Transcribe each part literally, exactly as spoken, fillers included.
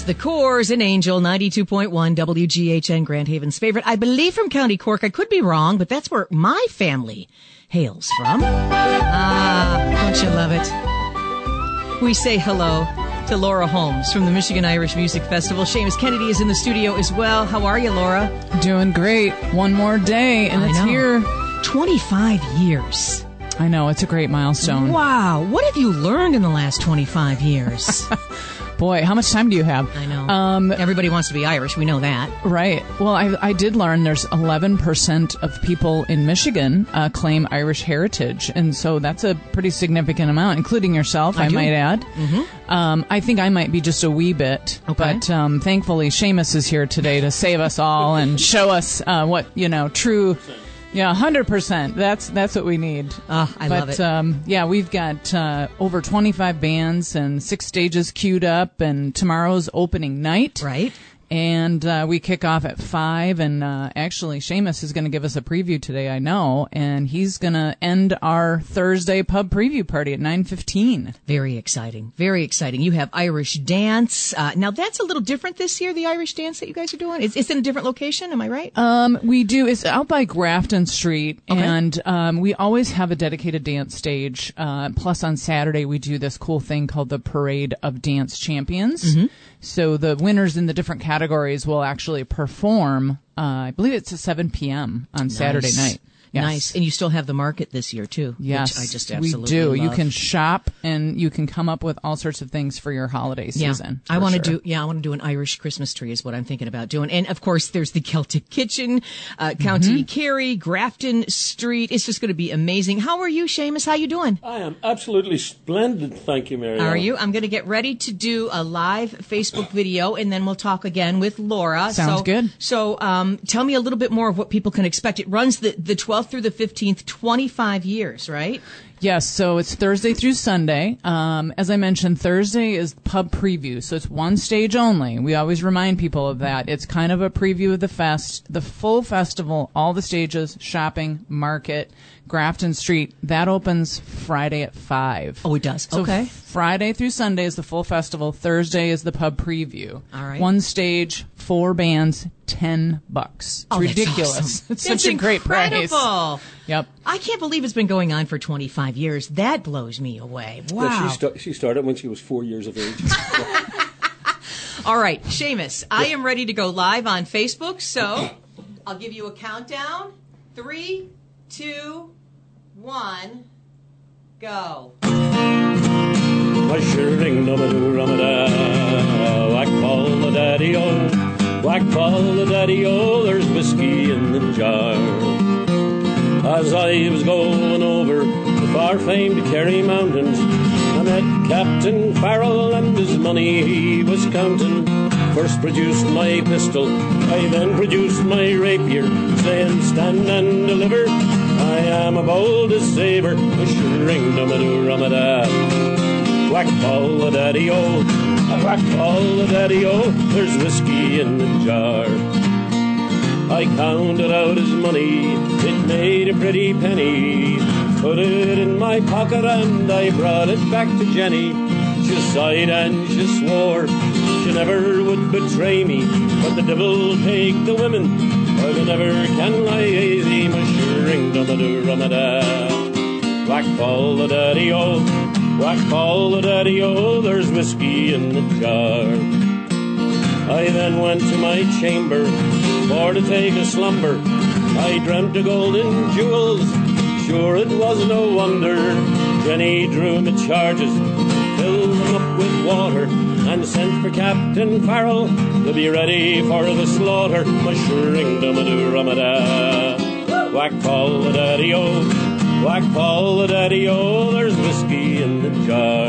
The Coors and Angel, ninety-two point one W G H N, Grand Haven's favorite. I believe from County Cork. I could be wrong, but that's where my family hails from. Ah, don't you love it? We say hello to Laura Holmes from the Michigan Irish Music Festival. Seamus Kennedy is in the studio as well. How are you, Laura? Doing great. One more day, and I it's know. here. twenty-five years. I know. It's a great milestone. Wow. What have you learned in the last twenty-five years? Boy, how much time do you have? I know. Um, Everybody wants to be Irish. We know that. Right. Well, I, I did learn there's eleven percent of people in Michigan uh, claim Irish heritage. And so that's a pretty significant amount, including yourself, I, I might add. Mm-hmm. Um, I think I might be just a wee bit. Okay. But um, thankfully, Seamus is here today to save us all and show us uh, what, you know, true... Yeah, one hundred percent. That's that's what we need. Oh, I but, love it. Um, yeah, we've got uh, over twenty-five bands and six stages queued up, and tomorrow's opening night. Right. And uh, we kick off at five, and uh, actually, Seamus is going to give us a preview today, I know, and he's going to end our Thursday pub preview party at nine fifteen. Very exciting. Very exciting. You have Irish dance. Uh, now, that's a little different this year, the Irish dance that you guys are doing. It's, it's in a different location, am I right? Um, we do. It's out by Grafton Street, Okay. and um, we always have a dedicated dance stage. Uh, plus, on Saturday, we do this cool thing called the Parade of Dance Champions. Mm-hmm. So the winners in the different categories will actually perform, uh, I believe it's at seven p.m. on Saturday Nice. night. Yes. Nice. And you still have the market this year, too. Yes, Which I just we absolutely do. love. You can shop and you can come up with all sorts of things for your holiday season. Yeah. I for want to sure. do, yeah, I want to do an Irish Christmas tree is what I'm thinking about doing. And of course, there's the Celtic Kitchen, uh, County Mm-hmm. Kerry, Grafton Street. It's just going to be amazing. How are you, Seamus? How you doing? I am absolutely splendid, thank you, Mary. Are you? I'm going to get ready to do a live Facebook video, and then we'll talk again with Laura. Sounds so, good. So um, tell me a little bit more of what people can expect. It runs the, the twelfth through the fifteenth, twenty-five years, right? Yes, so it's Thursday through Sunday. Um, as I mentioned, Thursday is pub preview, so it's one stage only. We always remind people of that. It's kind of a preview of the fest, the full festival, all the stages, shopping, market, Grafton Street. That opens Friday at five. Oh, it does. So Okay. Friday through Sunday is the full festival. Thursday is the pub preview. All right. One stage, four bands, ten bucks. It's Oh, that's ridiculous. awesome. It's That's such a great price. incredible. Yep. I can't believe it's been going on for twenty-five years. That blows me away. Wow. Yeah, she, sta- she started when she was four years of age. All right, Seamus, I am ready to go live on Facebook, so I'll give you a countdown. Three, two, one, go. Mushering numadoo ramada, whack ball the daddy-o, whack ball the daddy-o, there's whiskey in the jar. As I was going over the far-famed Kerry Mountains, I met Captain Farrell and his money he was counting. First produced my pistol, I then produced my rapier, saying stand and deliver, I am a boldest saber, mushering numadoo ramada. Whack ball the daddy-o, whack ball the daddy-o, there's whiskey in the jar. I counted out his money, it made a pretty penny, put it in my pocket and I brought it back to Jenny. She sighed and she swore she never would betray me, but the devil take the women, or they never can lie easy, mushering dumadoo ramada. Whack ball the daddy-o, whack ball the daddy-o, there's whiskey in the jar. I then went to my chamber for to take a slumber. I dreamt of golden jewels, sure it was no wonder. Jenny drew me charges, filled them up with water, and sent for Captain Farrell to be ready for the slaughter. Mushering dumadoo ramada. Whack ball the daddy-o, whack ball the daddy-o, there's whiskey in the jar.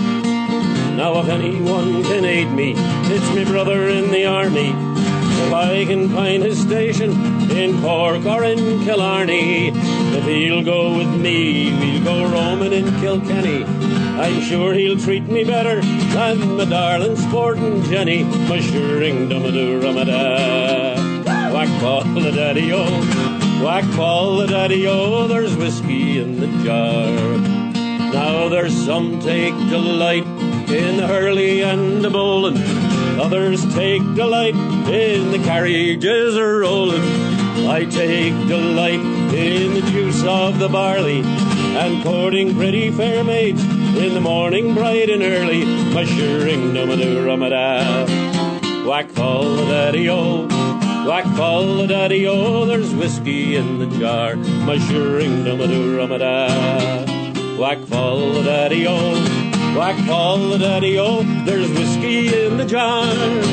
Now if anyone can aid me, it's me brother in the army. If I can find his station in Cork or in Killarney, if he'll go with me, we'll go roaming in Kilkenny. I'm sure he'll treat me better than my darling sporting Jenny. Mushering dumadoo ramada. Whack ball the daddy-o, whack ball the daddy-o, there's whiskey in the jar. Now there's some take delight in the hurley and the bowling, Others take delight in the carriages are rolling. I take delight in the juice of the barley, and courting pretty fair maids in the morning bright and early. Mushering numadoo rumada. Whack fall the daddy-o, whack fall the daddy-o, there's whiskey in the jar. Mushering numadoo rumada. Whack fall the daddy-o, whack fall the daddy-o, there's whiskey in the jar.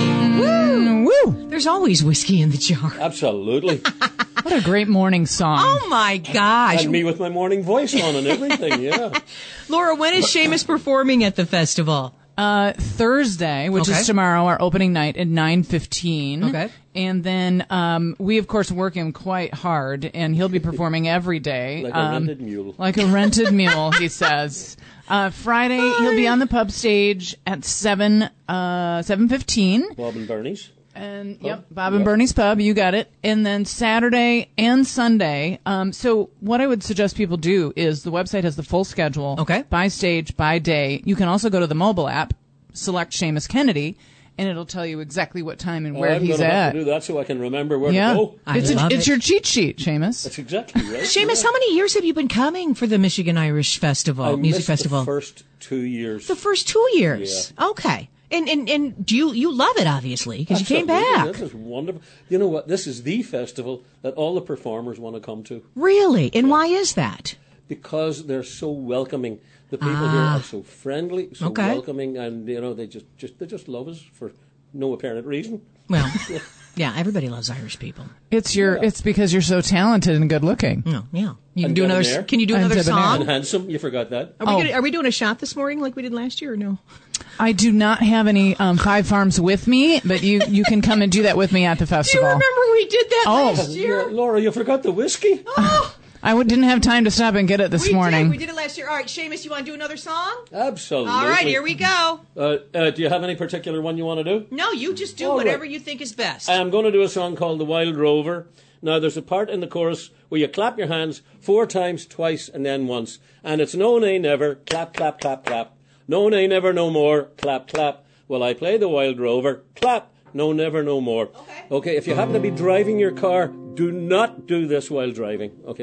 Woo! Woo! There's always whiskey in the jar. Absolutely. What a great morning song. Oh my gosh. And me with my morning voice on and everything, yeah. Laura, when is Seamus performing at the festival? Uh, Thursday, which Okay. is tomorrow, our opening night at nine fifteen. Okay. And then, um, we of course work him quite hard, and he'll be performing every day. Like a um, rented mule. Like a rented mule, he says. Uh, Friday, he'll be on the pub stage at seven, uh, seven fifteen. Bob and Bernie's. And Pub? yep, Bob and Yep. Bernie's Pub, you got it. And then Saturday and Sunday. Um, so what I would suggest people do is the website has the full schedule. Okay. By stage, by day. You can also go to the mobile app, select Seamus Kennedy, and it'll tell you exactly what time and where I'm he's gonna have at. to do that so I can remember where Yeah, to go. I it's, a- love it's it. your cheat sheet, Seamus. That's exactly right. Seamus, yeah. how many years have you been coming for the Michigan Irish Festival, I Music missed Festival? the first two years. The first two years. Okay. And, and, and do you, you love it, obviously, because you came Absolutely. back. This is wonderful. You know what? This is the festival that all the performers want to come to Really? And why is that? because they're so welcoming. The people Ah. here are so friendly, so Okay. welcoming, and you know they just, just they just love us for no apparent reason. Well, yeah, everybody loves Irish people. It's your. Yeah. It's because you're so talented and good looking. No, yeah. You can And do another. debonair. Can you do And another debonair. song? And handsome, you forgot that. Are we, Oh. gonna, are we doing a shot this morning like we did last year or no? I do not have any um, Five Farms with me, but you you can come and do that with me at the Do you festival. remember we did that Oh. last year? Yeah, Laura, you forgot the whiskey. Oh, I w- didn't have time to stop and get it this we morning. did. We did it last year. All right, Seamus, you want to do another song? Absolutely. All right, here we go. Uh, uh, do you have any particular one you want to do? No, you just do All whatever right. you think is best. I'm going to do a song called The Wild Rover. Now, there's a part in the chorus where you clap your hands four times, twice, and then once. And it's no, nay, never, clap, clap, clap, clap. No, nay, never, no more, clap, clap. Well, I play The Wild Rover, clap, no, never, no more. Okay. Okay, if you happen to be driving your car, do not do this while driving. Okay.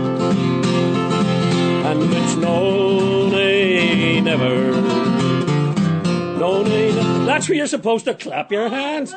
And it's no, nay, never. No, nay, never. That's where you're supposed to clap your hands.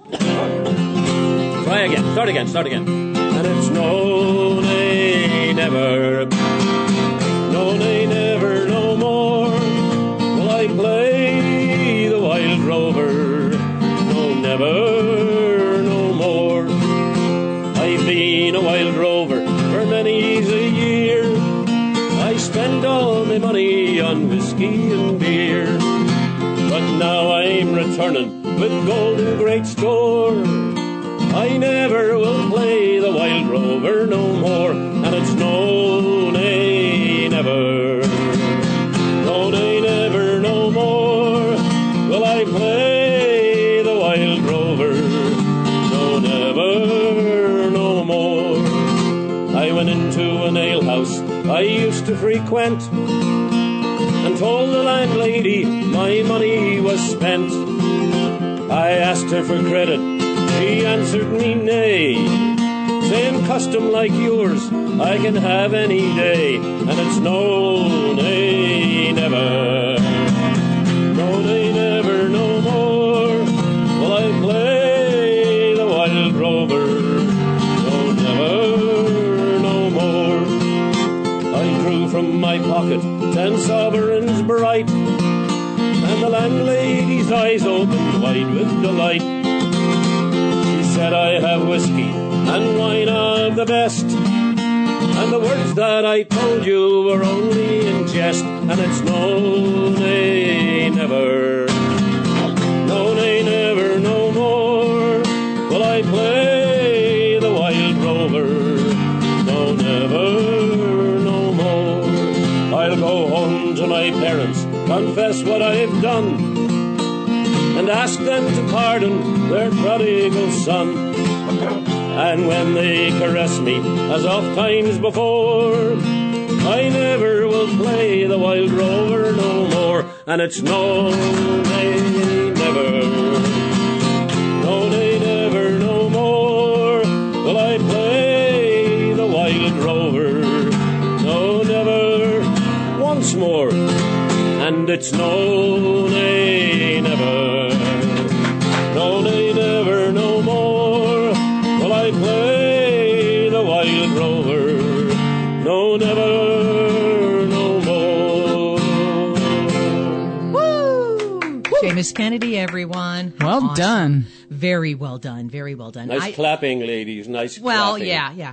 Try again. Start again. Start again. And it's no, nay, never. No, nay, never, no more. Will I play the wild rover? No, never, no more. I've been a wild rover for many's a year. I spend all my money on whiskey and beer. But now I'm returning with gold in great store. I never will play the wild rover no more. And it's no, nay, never. No, nay, never, no more. Will I play the wild rover? No, never, no more. I went into an alehouse I used to frequent and told the landlady my money was spent. I asked her for credit, she answered me nay, saying custom like yours I can have any day. And it's no, nay, never. No, nay, never, no more. Will I play the wild rover? No, never, no more. I drew from my pocket ten sovereigns bright, and the landlady's eyes opened wide with delight. She said, I have whiskey and wine of the best, and the words that I told you were only in jest. And it's no, nay, never. No, nay, never, no more. Will I play the wild rover? No, never, no more. I'll go home to my parents, confess what I've done, and ask them to pardon their prodigal son. And when they caress me, as oft times before, I never will play the wild rover no more. And it's no, nay, never. Seamus Kennedy, everyone. Well Awesome. done. Very well done. Very well done. Nice I, clapping, ladies. Nice well, clapping. yeah, yeah.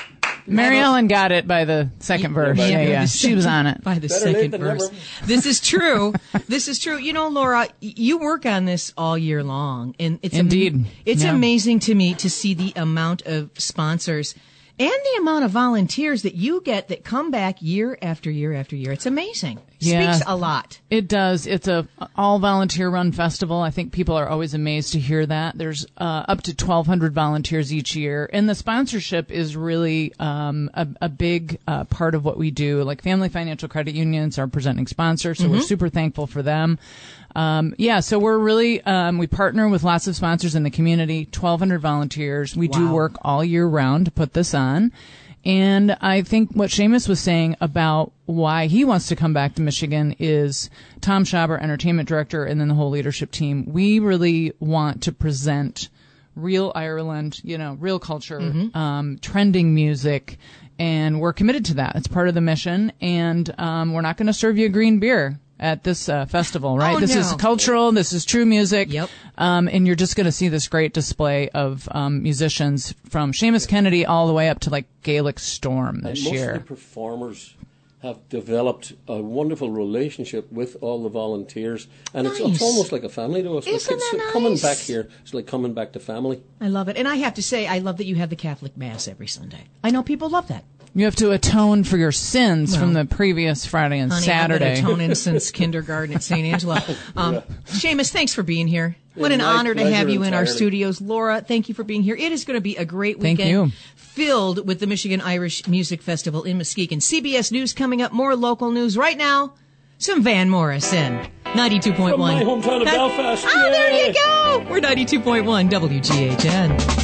Mary Ellen got it by the second verse. by- Yeah, yeah, yeah. the She was on it. By the Better late second than verse. never. This is true. This is true. You know, Laura, y- you work on this all year long, and it's am- Indeed. it's Yeah. amazing to me to see the amount of sponsors and the amount of volunteers that you get that come back year after year after year. It's amazing. Yeah. Speaks a lot. It does. It's a all volunteer run festival. I think people are always amazed to hear that. There's uh, up to twelve hundred volunteers each year, and the sponsorship is really um, a, a big uh, part of what we do. Like Family Financial Credit Unions are presenting sponsors, so we're super thankful for them. Um, yeah, so we're really, um, we partner with lots of sponsors in the community, twelve hundred volunteers. We do Wow. work all year round to put this on. And I think what Seamus was saying about why he wants to come back to Michigan is Tom Schaber, entertainment director, and then the whole leadership team. We really want to present real Ireland, you know, real culture, um, trending music, and we're committed to that. It's part of the mission, and um, we're not going to serve you a green beer at this uh, festival, right? Oh, this no. is cultural. This is true music. Yep. Um, and you're just going to see this great display of um, musicians from Seamus Kennedy all the way up to like Gaelic Storm And this most year. of the performers have developed a wonderful relationship with all the volunteers, and it's, Nice. it's almost like a family to us. Isn't it's that like coming nice? back here. It's like coming back to family. I love it. And I have to say, I love that you have the Catholic Mass every Sunday. I know people love that. You have to atone for your sins Well, from the previous Friday and Honey, Saturday. I've been atoning since kindergarten at Saint Angela. Um, Seamus, thanks for being here. What Yeah, an my honor to have pleasure you in our entirely. studios. Laura, thank you for being here. It is going to be a great Thank weekend. you. Filled with the Michigan Irish Music Festival in Muskegon. C B S News coming up. More local news right now. Some Van Morrison. ninety-two point one. From my hometown of Belfast. Oh, there Yeah. you go. We're ninety-two point one W G H N.